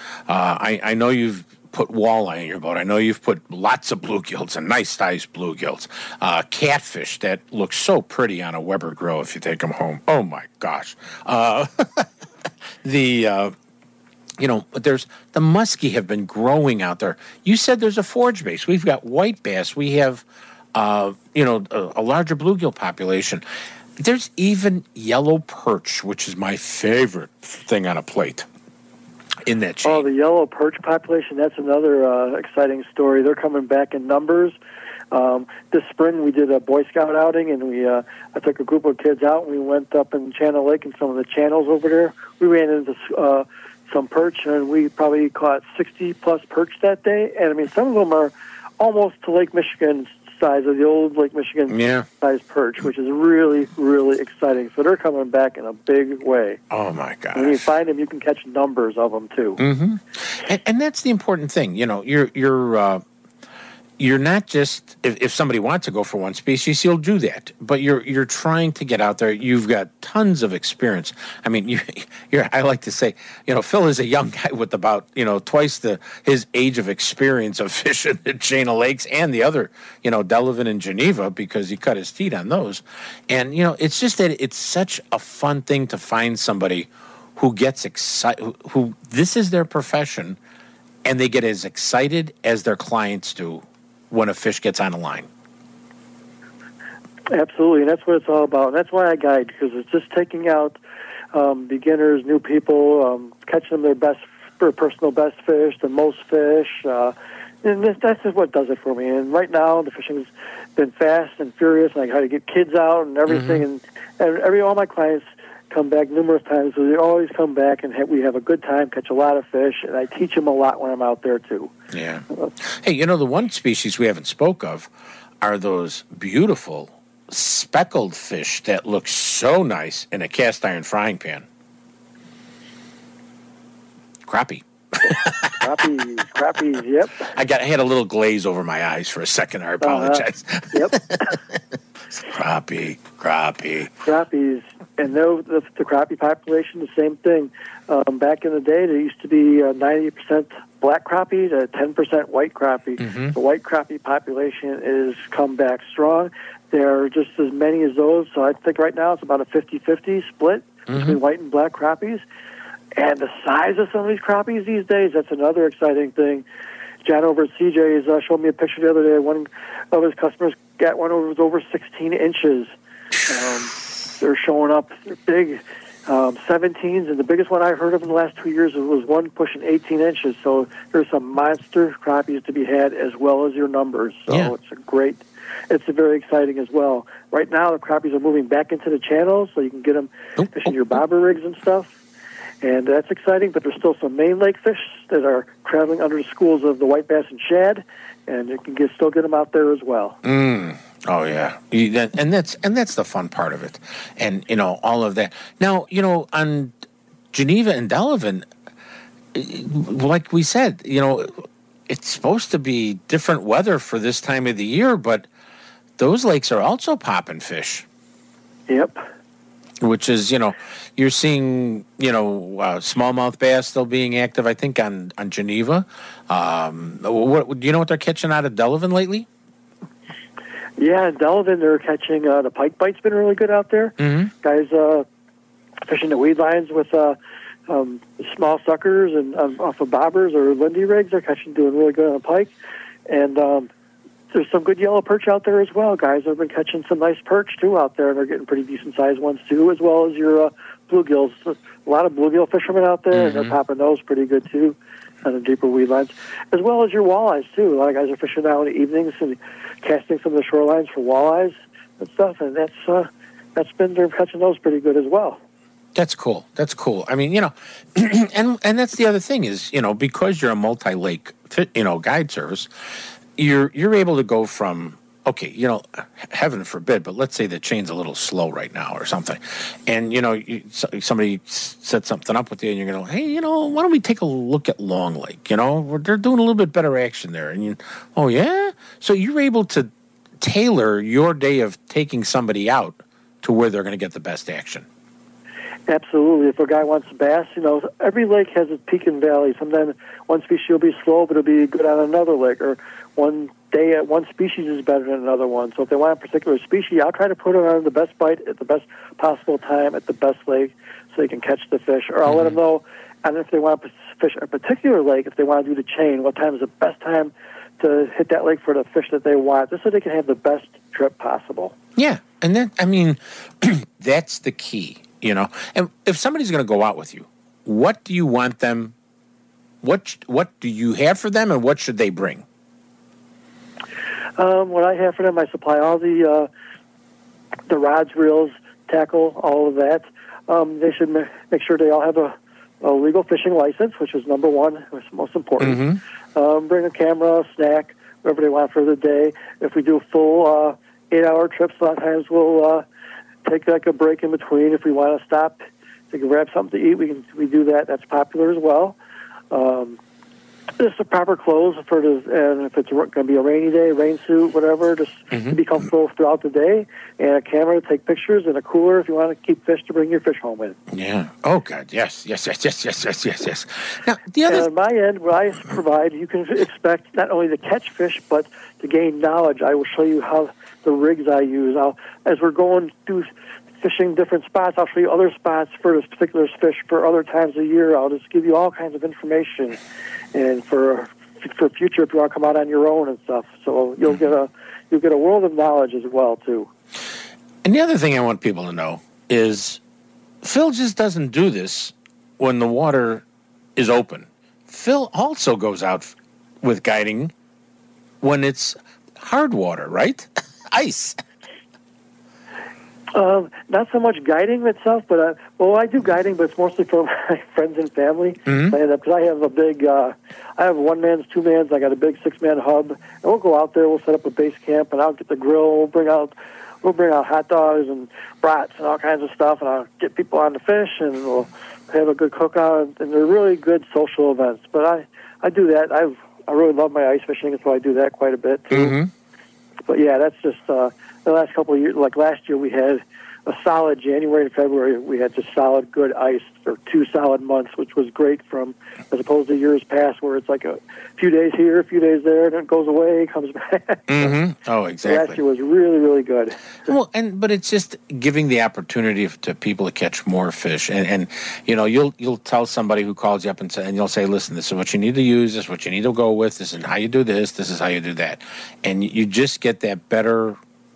Speaker 2: I know you've put walleye in your boat. I know you've put lots of bluegills and nice-sized bluegills. Catfish that looks so pretty on a Weber grill if you take them home. Oh, my gosh. There's the muskie have been growing out there. You said there's a forage base. We've got white bass. We have, a larger bluegill population. There's even yellow perch, which is my favorite thing on a plate in that chain.
Speaker 12: Oh, the yellow perch population, that's another exciting story. They're coming back in numbers. This spring we did a Boy Scout outing, and I took a group of kids out, and we went up in Channel Lake and some of the channels over there. We ran into some perch, and we probably caught 60-plus perch that day. And, I mean, some of them are almost to Lake Michigan size of the old Lake Michigan size perch, which is really, really exciting. So they're coming back in a big way.
Speaker 2: Oh, my gosh.
Speaker 12: When you find them, you can catch numbers of them, too.
Speaker 2: Mm-hmm. And that's the important thing. You're not just, if somebody wants to go for one species, you'll do that. But you're trying to get out there. You've got tons of experience. I mean, I like to say, Phil is a young guy with about, twice his age of experience of fishing the chain of lakes and the other, Delavan and Geneva, because he cut his teeth on those. And, it's just that it's such a fun thing to find somebody who gets excited, who this is their profession, and they get as excited as their clients do when a fish gets on a line.
Speaker 12: Absolutely, and that's what it's all about. And that's why I guide, because it's just taking out beginners, new people, catching them their personal best fish, the most fish. And that's just what does it for me. And right now, the fishing's been fast and furious, and I got to get kids out and everything. And all my clients come back numerous times, so they always come back, and we have a good time, catch a lot of fish, and I teach them a lot when I'm out there, too.
Speaker 2: Yeah. Hey, the one species we haven't spoke of are those beautiful speckled fish that look so nice in a cast iron frying pan. Crappie.
Speaker 12: Crappies, yep.
Speaker 2: I had a little glaze over my eyes for a second. I apologize.
Speaker 12: Yep. Crappies, and the crappie population, the same thing. Back in the day, there used to be 90% black crappie to 10% white crappie.
Speaker 2: Mm-hmm.
Speaker 12: The white crappie population is come back strong. There are just as many as those, so I think right now it's about a 50-50 split between white and black crappies. And the size of some of these crappies these days, that's another exciting thing. John over at CJ's showed me a picture the other day. One of his customers got one that was over 16 inches. They're showing up. They're big 17s, and the biggest one I heard of in the last 2 years was one pushing 18 inches. So there's some monster crappies to be had as well as your numbers. So it's very exciting as well. Right now, the crappies are moving back into the channels, so you can get them fishing your bobber rigs and stuff. And that's exciting, but there's still some main lake fish that are traveling under the schools of the white bass and shad, and you can still get them out there as well.
Speaker 2: Oh yeah, and that's the fun part of it, and all of that. Now on Geneva and Delavan, like we said, it's supposed to be different weather for this time of the year, but those lakes are also popping fish.
Speaker 12: Yep.
Speaker 2: Which is, you're seeing, smallmouth bass still being active, I think, on Geneva. Do you know what they're catching out of Delavan lately?
Speaker 12: Yeah, in Delavan, they're catching, the pike bite's been really good out there.
Speaker 2: Mm-hmm.
Speaker 12: Guys fishing the weed lines with small suckers and off of bobbers or Lindy rigs. They're doing really good on the pike. And there's some good yellow perch out there as well. Guys have been catching some nice perch, too, out there, and they're getting pretty decent-sized ones, too, as well as your bluegills. A lot of bluegill fishermen out there, and they're popping those pretty good, too, on the deeper weed lines, as well as your walleyes, too. A lot of guys are fishing out in the evenings and casting some of the shorelines for walleyes and stuff, and they're catching those pretty good as well.
Speaker 2: That's cool. I mean, and that's the other thing is, because you're a multi-lake, guide service, you're able to go from, heaven forbid, but let's say the chain's a little slow right now or something. And, somebody set something up with you and you're going to, hey, why don't we take a look at Long Lake? They're doing a little bit better action there. And oh, yeah? So you're able to tailor your day of taking somebody out to where they're going to get the best action.
Speaker 12: Absolutely. If a guy wants bass, every lake has its peak and valley. Sometimes one species will be slow, but it'll be good on another lake. Or one day at one species is better than another one. So if they want a particular species, I'll try to put it on the best bite at the best possible time at the best lake so they can catch the fish. Or I'll let them know, and if they want to fish a particular lake, if they want to do the chain, what time is the best time to hit that lake for the fish that they want, just so they can have the best trip possible.
Speaker 2: Yeah, and that's the key. And if somebody's going to go out with you, what do you want them? What do you have for them, and what should they bring?
Speaker 12: What I have for them, I supply all the rods, reels, tackle, all of that. They should make sure they all have a legal fishing license, which is number one, which is most important.
Speaker 2: Mm-hmm.
Speaker 12: Bring a camera, a snack, whatever they want for the day. If we do full 8-hour trips, a lot of times we'll take like a break in between. If we want to stop, they can grab something to eat. We do that. That's popular as well. Just the proper clothes and if it's going to be a rainy day, rain suit, whatever, just to be comfortable throughout the day, and a camera to take pictures, and a cooler if you want to keep fish to bring your fish home in.
Speaker 2: Yeah. Oh, God. Yes. Now,
Speaker 12: on my end, what I provide, you can expect not only to catch fish, but to gain knowledge. I will show you how the rigs I use. As we're going through fishing different spots, I'll show you other spots for this particular fish for other times of year. I'll just give you all kinds of information, and for future if you want to come out on your own and stuff. So you'll get a world of knowledge as well too.
Speaker 2: And the other thing I want people to know is Phil just doesn't do this when the water is open. Phil also goes out with guiding when it's hard water, right? Ice.
Speaker 12: Not so much guiding itself, but I do guiding, but it's mostly for my friends and family. Because I have a big, I have 1-mans, 2-mans. I got a big 6-man hub, and we'll go out there. We'll set up a base camp, and I'll get the grill. We'll bring out hot dogs and brats and all kinds of stuff, and I'll get people on the fish, and we'll have a good cookout. And they're really good social events. But I do that. I really love my ice fishing, so I do that quite a bit too. But yeah, that's just the last couple of years. Like last year, we had a solid January and February. We had just solid, good ice for 2 solid months, which was great as opposed to years past where it's like a few days here, a few days there, and it goes away, comes back.
Speaker 2: Mm-hmm. Oh, exactly.
Speaker 12: Last year was really, really good.
Speaker 2: Well, but it's just giving the opportunity to people to catch more fish, and you'll tell somebody who calls you up and you'll say, listen, this is what you need to use, this is what you need to go with, this is how you do this is how you do that, and you just get that better,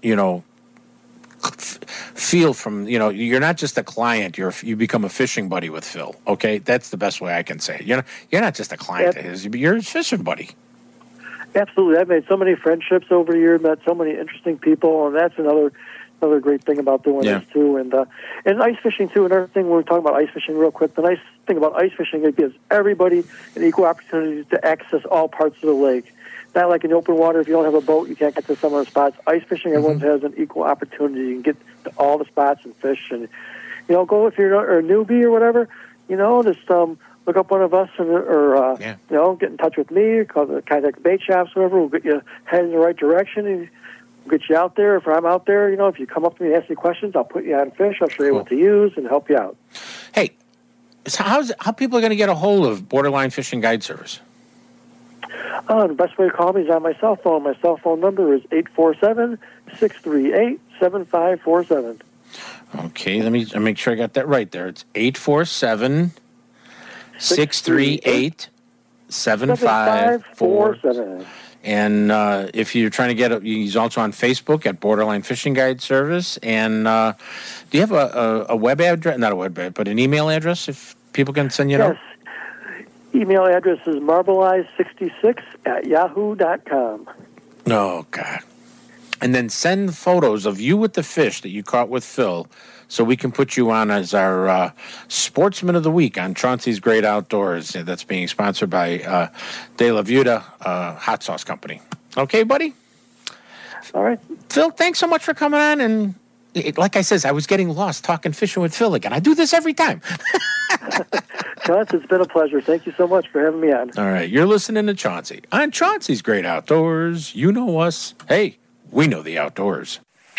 Speaker 2: feel from, you're not just a client, you become a fishing buddy with Phil. Okay, that's the best way I can say it. You're not just a client of his, you're his fishing buddy.
Speaker 12: Absolutely. I've made so many friendships over the years, met so many interesting people, and that's another great thing about doing this too. And ice fishing too. Another thing, when we're talking about ice fishing real quick, the nice thing about ice fishing, it gives everybody an equal opportunity to access all parts of the lake. Not like in open water, if you don't have a boat, you can't get to some of the spots. Ice fishing, everyone has an equal opportunity. You can get to all the spots and fish. And, go if you're a newbie or whatever, just look up one of us or get in touch with me, contact the bait shops, whatever. We'll get you headed in the right direction and we'll get you out there. If I'm out there, if you come up to me and ask me questions, I'll put you on fish. I'll show you what to use and help you out.
Speaker 2: Hey, so how people are going to get a hold of Borderline Fishing Guide Service?
Speaker 12: The best way to call me is on my cell phone. My cell phone number is 847-638-7547.
Speaker 2: Okay, let me make sure I got that right there. It's 847-638-7547. And if you're trying to get he's also on Facebook at Borderline Fishing Guide Service. And do you have a web address? Not a web address, but an email address if people can send you a note?
Speaker 12: Email address is marbleize66@yahoo.com.
Speaker 2: Oh, God. And then send photos of you with the fish that you caught with Phil so we can put you on as our Sportsman of the Week on Chauncey's Great Outdoors. That's being sponsored by De La Viuda Hot Sauce Company. Okay, buddy?
Speaker 12: All right.
Speaker 2: Phil, thanks so much for coming on. And like I says, I was getting lost talking fishing with Phil again. I do this every time.
Speaker 12: Chauncey, it's been a pleasure. Thank you so much for having me on.
Speaker 2: All right, you're listening to Chauncey on Chauncey's Great Outdoors. You know us. Hey, we know the outdoors.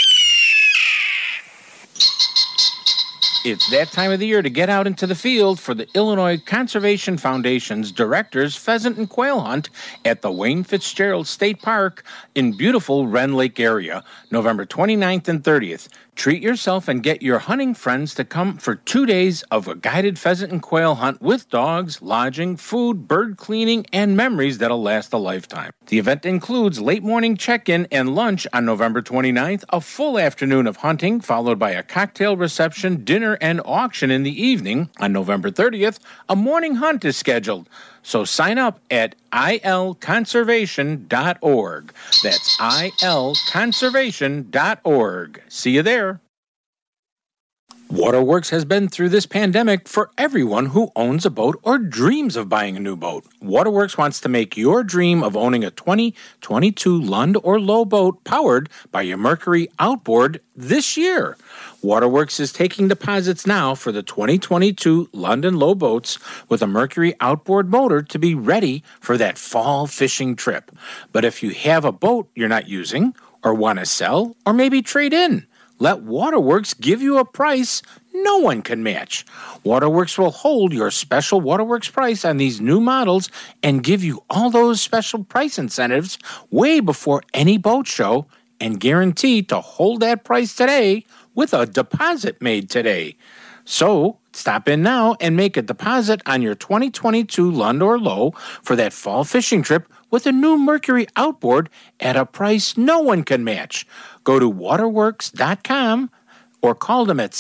Speaker 2: It's that time of the year to get out into the field for the Illinois Conservation Foundation's Director's Pheasant and Quail Hunt at the Wayne Fitzgerald State Park in beautiful Wren Lake area, November 29th and 30th. Treat yourself and get your hunting friends to come for 2 days of a guided pheasant and quail hunt with dogs, lodging, food, bird cleaning, and memories that'll last a lifetime. The event includes late morning check-in and lunch on November 29th, a full afternoon of hunting, followed by a cocktail reception, dinner, and auction in the evening. On November 30th, a morning hunt is scheduled. So sign up at ilconservation.org. That's ilconservation.org. See you there. Waterworks has been through this pandemic for everyone who owns a boat or dreams of buying a new boat. Waterworks wants to make your dream of owning a 2022 Lund or Lowe boat powered by your Mercury outboard this year. Waterworks is taking deposits now for the 2022 Lund and Lowe boats with a Mercury outboard motor to be ready for that fall fishing trip. But if you have a boat you're not using or want to sell or maybe trade in, let Waterworks give you a price no one can match. Waterworks will hold your special Waterworks price on these new models and give you all those special price incentives way before any boat show and guarantee to hold that price today with a deposit made today. So stop in now and make a deposit on your 2022 Lund or Lowe for that fall fishing trip with a new Mercury outboard at a price no one can match. Go to waterworks.com or call them at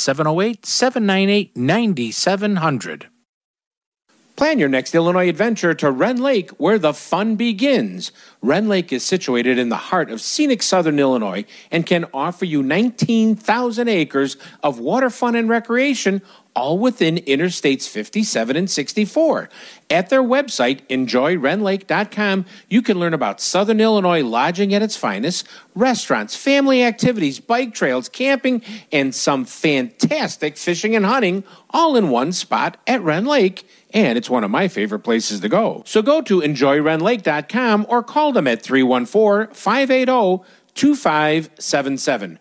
Speaker 2: 708-798-9700. Plan your next Illinois adventure to Wren Lake, where the fun begins. Wren Lake is situated in the heart of scenic southern Illinois and can offer you 19,000 acres of water fun and recreation, all within Interstates 57 and 64. At their website, enjoywrenlake.com, you can learn about Southern Illinois lodging at its finest, restaurants, family activities, bike trails, camping, and some fantastic fishing and hunting, all in one spot at Wren Lake. And it's one of my favorite places to go. So go to enjoywrenlake.com or call them at 314-580 314-580-2577.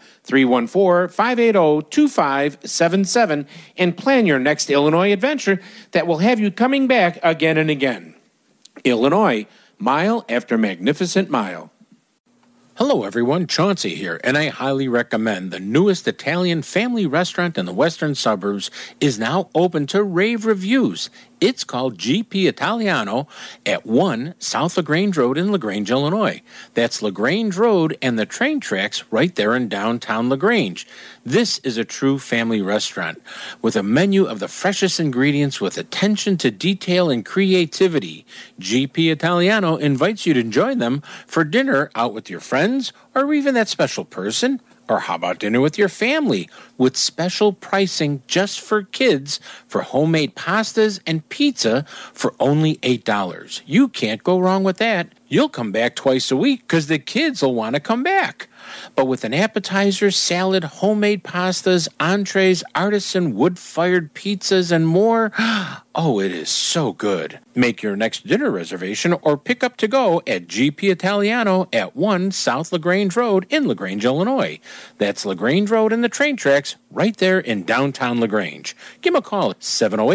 Speaker 2: 314-580-2577, and plan your next Illinois adventure that will have you coming back again and again. Illinois, mile after magnificent mile. Hello everyone, Chauncey here, and I highly recommend the newest Italian family restaurant in the western suburbs is now open to rave reviews. It's called GP Italiano at 1 South LaGrange Road in LaGrange, Illinois. That's LaGrange Road and the train tracks right there in downtown LaGrange. This is a true family restaurant with a menu of the freshest ingredients with attention to detail and creativity. GP Italiano invites you to join them for dinner out with your friends or even that special person. Or how about dinner with your family with special pricing just for kids for homemade pastas and pizza for only $8. You can't go wrong with that. You'll come back twice a week because the kids will want to come back. But with an appetizer, salad, homemade pastas, entrees, artisan wood-fired pizzas, and more, oh, it is so good. Make your next dinner reservation or pick up to go at GP Italiano at 1 South LaGrange Road in LaGrange, Illinois. That's LaGrange Road and the train tracks right there in downtown LaGrange. Give them a call at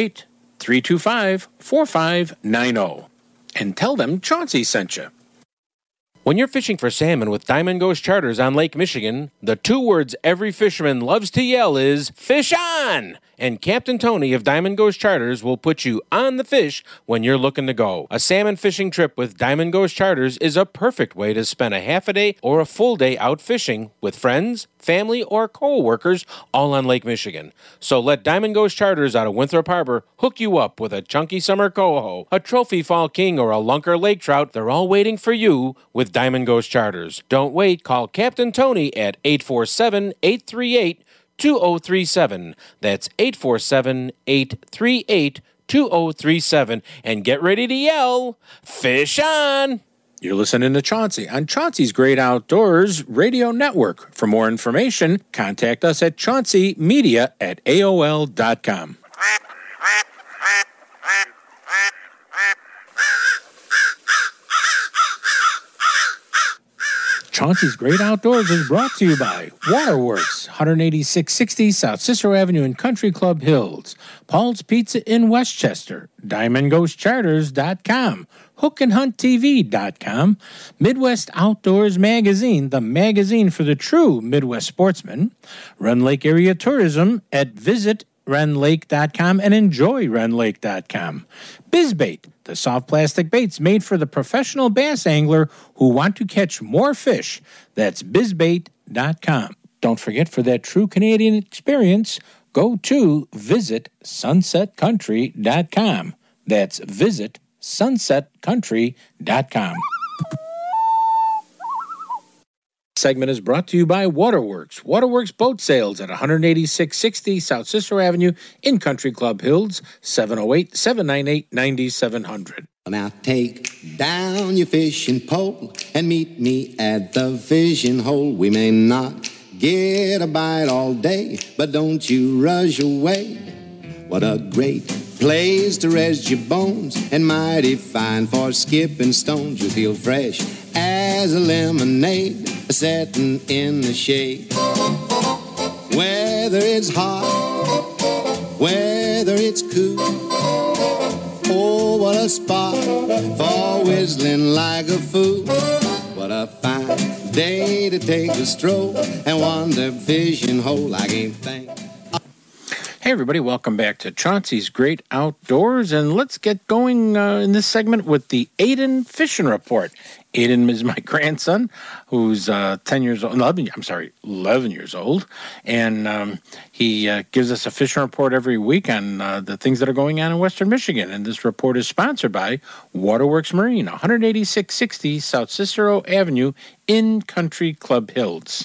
Speaker 2: 708-325-4590 and tell them Chauncey sent you. When you're fishing for salmon with Diamond Ghost Charters on Lake Michigan, the two words every fisherman loves to yell is, "Fish on!" And Captain Tony of Diamond Ghost Charters will put you on the fish when you're looking to go. A salmon fishing trip with Diamond Ghost Charters is a perfect way to spend a half a day or a full day out fishing with friends, family, or co-workers all on Lake Michigan. So let Diamond Ghost Charters out of Winthrop Harbor hook you up with a chunky summer coho, a trophy fall king, or a lunker lake trout. They're all waiting for you with Diamond Ghost Charters. Don't wait. Call Captain Tony at 847-838-2037. That's 847-838-2037. And get ready to yell, "Fish on!" You're listening to Chauncey on Chauncey's Great Outdoors Radio Network. For more information, contact us at chaunceymedia@aol.com. Chauncey's Great Outdoors is brought to you by Waterworks, 18660 South Cicero Avenue in Country Club Hills, Paul's Pizza in Westchester, DiamondGhostCharters.com, HookandHuntTV.com, Midwest Outdoors Magazine, the magazine for the true Midwest sportsman, Rend Lake Area Tourism at visitRendLake.com and enjoyRendLake.com, BizBait, the soft plastic baits made for the professional bass angler who want to catch more fish. That's bizbait.com. Don't forget, for that true Canadian experience, go to visitsunsetcountry.com. That's visitsunsetcountry.com. Segment is brought to you by Waterworks. Waterworks Boat Sales at 18660 South Cicero Avenue in Country Club Hills, 708-798-9700.
Speaker 13: Now take down your fishing pole and meet me at the fishing hole. We may not get a bite all day, but don't you rush away. What a great place to rest your bones, and mighty fine for skipping stones. You feel fresh as a lemonade, setting in the shade. Whether it's hot, whether it's cool, oh, what a spot for whistling like a fool. What a fine day to take a stroll and wander fishing hole. I can't think.
Speaker 2: Hey everybody, welcome back to Chauncey's Great Outdoors, and let's get going in this segment with the Aiden Fishing Report. Aiden is my grandson, who's 11 years old, and he gives us a fishing report every week on the things that are going on in Western Michigan. And this report is sponsored by Waterworks Marine, 18660 South Cicero Avenue in Country Club Hills,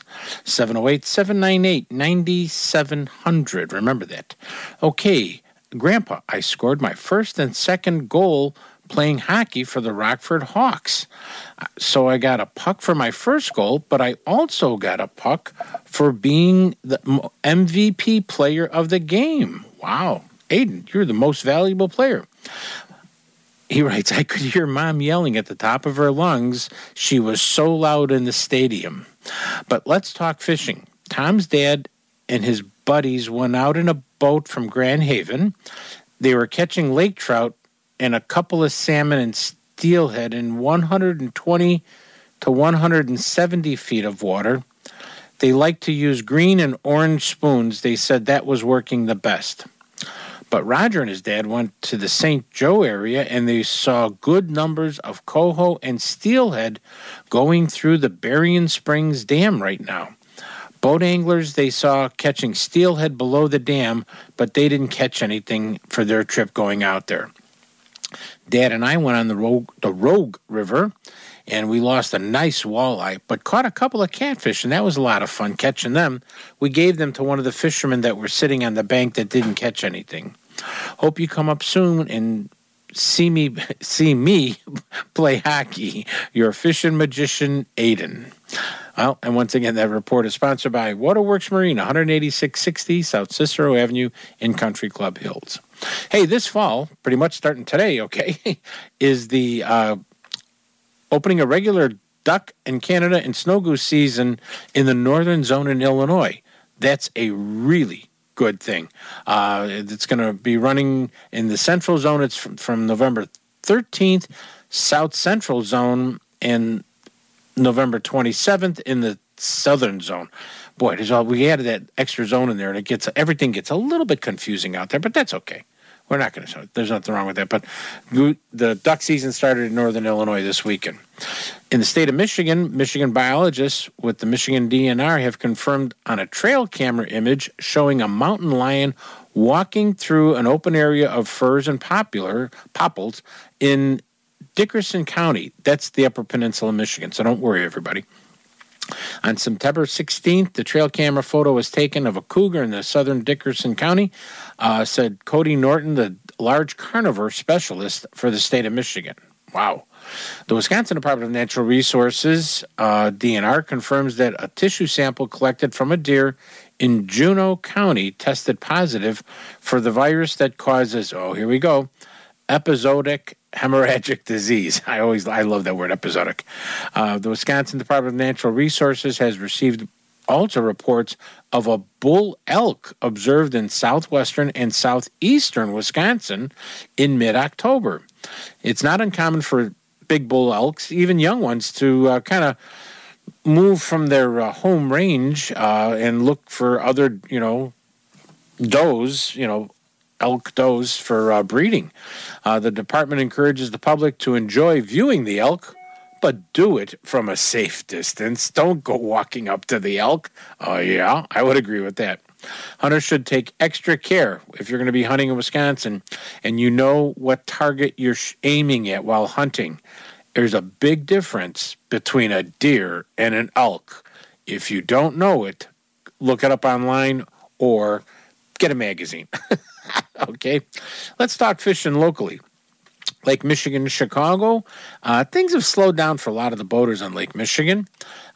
Speaker 2: 708-798-9700. Remember that. Okay, Grandpa, I scored my first and second goal playing hockey for the Rockford Hawks. So I got a puck for my first goal, but I also got a puck for being the MVP player of the game. Wow. Aiden, you're the most valuable player. He writes, I could hear Mom yelling at the top of her lungs. She was so loud in the stadium. But let's talk fishing. Tom's dad and his buddies went out in a boat from Grand Haven. They were catching lake trout and a couple of salmon and steelhead in 120 to 170 feet of water. They liked to use green and orange spoons. They said that was working the best. But Roger and his dad went to the St. Joe area, and they saw good numbers of coho and steelhead going through the Berrien Springs Dam right now. Boat anglers they saw catching steelhead below the dam, but they didn't catch anything for their trip going out there. Dad and I went on the Rogue River, and we lost a nice walleye, but caught a couple of catfish, and that was a lot of fun catching them. We gave them to one of the fishermen that were sitting on the bank that didn't catch anything. Hope you come up soon and see me play hockey. Your fishing magician, Aiden. Well, and once again, that report is sponsored by Waterworks Marine, 18660 South Cicero Avenue in Country Club Hills. Hey, this fall, pretty much starting today, okay, is the opening a regular duck in Canada and snow goose season in the northern zone in Illinois. That's a really good thing. It's going to be running in the central zone. It's from November 13th, south central zone, and November 27th in the southern zone. Boy, we added that extra zone in there, and everything gets a little bit confusing out there, but that's okay. We're not going to. There's nothing wrong with that. But the duck season started in northern Illinois this weekend. In the state of Michigan, Michigan biologists with the Michigan DNR have confirmed on a trail camera image showing a mountain lion walking through an open area of firs and popples in Dickerson County. That's the Upper Peninsula of Michigan, so don't worry, everybody. On September 16th, the trail camera photo was taken of a cougar in the southern Dickerson County, said Cody Norton, the large carnivore specialist for the state of Michigan. Wow. The Wisconsin Department of Natural Resources, DNR, confirms that a tissue sample collected from a deer in Juneau County tested positive for the virus that causes, here we go, episodic hemorrhagic disease. I love that word, episodic. The Wisconsin Department of Natural Resources has received also reports of a bull elk observed in southwestern and southeastern Wisconsin in mid-October. It's not uncommon for big bull elks, even young ones, to kind of move from their home range and look for other, does, elk does for breeding. The department encourages the public to enjoy viewing the elk, but do it from a safe distance. Don't go walking up to the elk. Yeah, I would agree with that. Hunters should take extra care if you're going to be hunting in Wisconsin and you know what target you're aiming at while hunting. There's a big difference between a deer and an elk. If you don't know it, look it up online or get a magazine. Okay, let's talk fishing locally. Lake Michigan, Chicago. Things have slowed down for a lot of the boaters on Lake Michigan.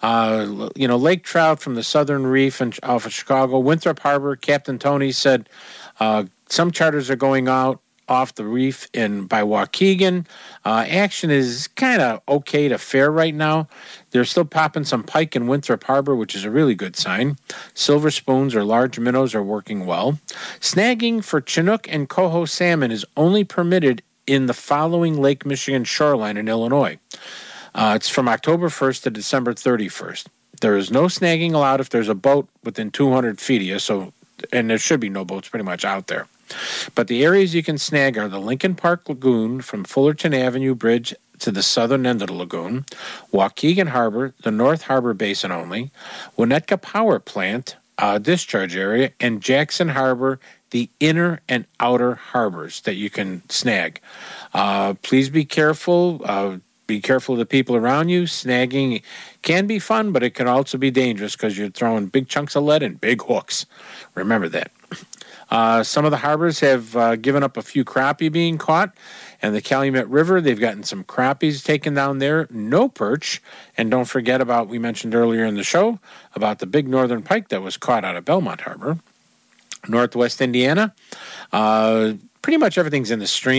Speaker 2: Lake trout from the southern reef and off of Chicago. Winthrop Harbor, Captain Tony said some charters are going out off the reef by Waukegan. Action is kind of okay to fair right now. They're still popping some pike in Winthrop Harbor, which is a really good sign. Silver spoons or large minnows are working well. Snagging for Chinook and coho salmon is only permitted in the following Lake Michigan shoreline in Illinois. It's from October 1st to December 31st. There is no snagging allowed if there's a boat within 200 feet of you, and there should be no boats pretty much out there. But the areas you can snag are the Lincoln Park Lagoon from Fullerton Avenue Bridge to the southern end of the lagoon, Waukegan Harbor, the North Harbor Basin only, Winnetka Power Plant discharge area, and Jackson Harbor, the inner and outer harbors that you can snag. Please be careful. Be careful of the people around you. Snagging can be fun, but it can also be dangerous because you're throwing big chunks of lead and big hooks. Remember that. Some of the harbors have given up a few crappie being caught. And the Calumet River, they've gotten some crappies taken down there. No perch. And don't forget about, we mentioned earlier in the show, about the big northern pike that was caught out of Belmont Harbor. Northwest Indiana, pretty much everything's in the streams.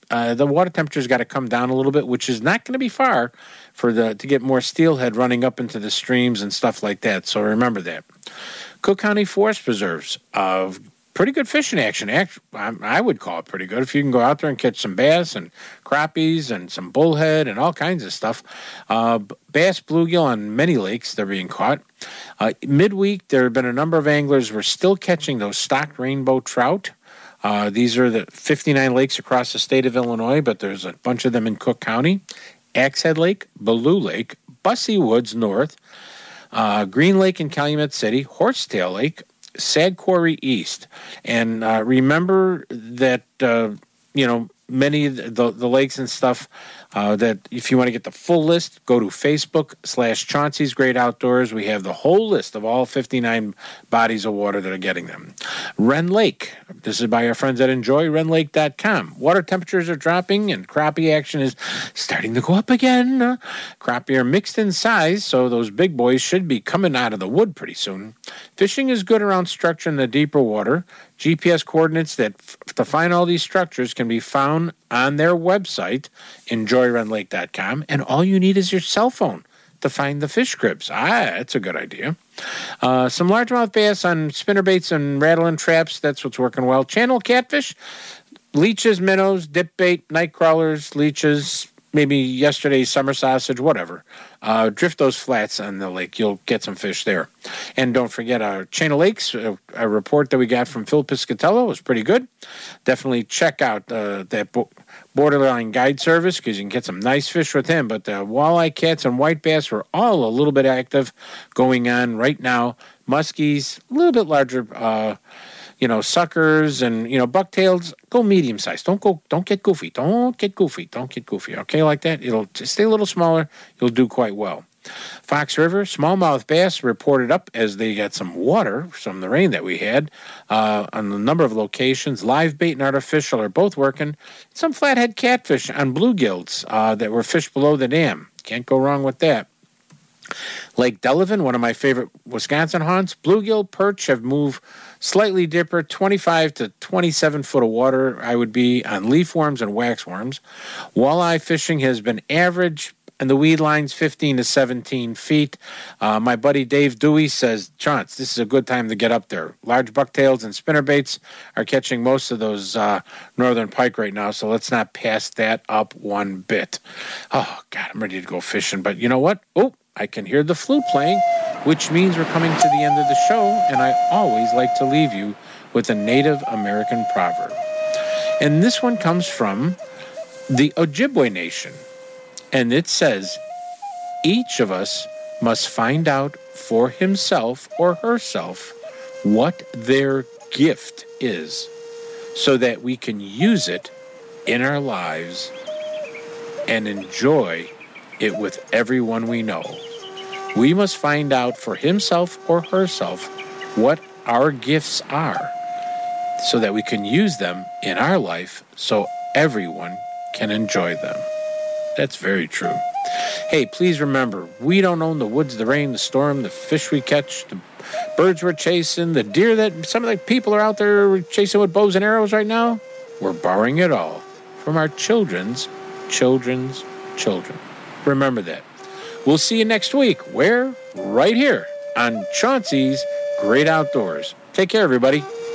Speaker 2: the water temperature's got to come down a little bit, which is not going to be far to get more steelhead running up into the streams and stuff like that. So remember that. Cook County Forest Preserves, pretty good fishing action. I would call it pretty good. If you can go out there and catch some bass and crappies and some bullhead and all kinds of stuff. Bass, bluegill on many lakes, they're being caught. Midweek, there have been a number of anglers who are still catching those stocked rainbow trout. These are the 59 lakes across the state of Illinois, but there's a bunch of them in Cook County. Axehead Lake, Bellew Lake, Bussey Woods North, Green Lake in Calumet City, Horsetail Lake, Sad Quarry East. And remember that, many of the lakes and stuff, that if you want to get the full list, go to Facebook/Chauncey's Great Outdoors. We have the whole list of all 59 bodies of water that are getting them. Wren Lake. This is by our friends at EnjoyWrenLake.com. Water temperatures are dropping and crappie action is starting to go up again. Crappie are mixed in size, so those big boys should be coming out of the wood pretty soon. Fishing is good around structure in the deeper water. GPS coordinates to find all these structures can be found on their website, EnjoyWrenLake.com, and all you need is your cell phone to find the fish cribs. That's a good idea. Some largemouth bass on spinnerbaits and rattling traps. That's what's working well. Channel catfish, leeches, minnows, dip bait, night crawlers, leeches, maybe yesterday's summer sausage, whatever. Drift those flats on the lake. You'll get some fish there. And don't forget our Chain of Lakes, a report that we got from Phil Piscatello was pretty good. Definitely check out that Borderline Guide Service because you can get some nice fish with him. But the walleye, cats, and white bass are all a little bit active going on right now. Muskies, a little bit larger, suckers and, bucktails, go medium size. Don't get goofy. Don't get goofy. Okay, like that. It'll just stay a little smaller. You'll do quite well. Fox River, smallmouth bass reported up as they got some water from the rain that we had on a number of locations. Live bait and artificial are both working. Some flathead catfish on bluegills that were fished below the dam. Can't go wrong with that. Lake Delavan, one of my favorite Wisconsin haunts. Bluegill, perch have moved slightly deeper, 25 to 27 foot of water I would be on leafworms and waxworms. Walleye fishing has been average, and the weed line's 15 to 17 feet. My buddy Dave Dewey says, Chaunce, this is a good time to get up there. Large bucktails and spinnerbaits are catching most of those northern pike right now, so let's not pass that up one bit. Oh, God, I'm ready to go fishing, but you know what? Oh, I can hear the flute playing, which means we're coming to the end of the show, and I always like to leave you with a Native American proverb. And this one comes from the Ojibwe Nation, and it says, each of us must find out for himself or herself what their gift is so that we can use it in our lives and enjoy it with everyone we know. We must find out for himself or herself what our gifts are so that we can use them in our life so everyone can enjoy them. That's very true. Hey, please remember, we don't own the woods, the rain, the storm, the fish we catch, the birds we're chasing, the deer that some of the people are out there chasing with bows and arrows right now. We're borrowing it all from our children's children's children. Remember that. We'll see you next week. Where? Right here on Chauncey's Great Outdoors. Take care, everybody.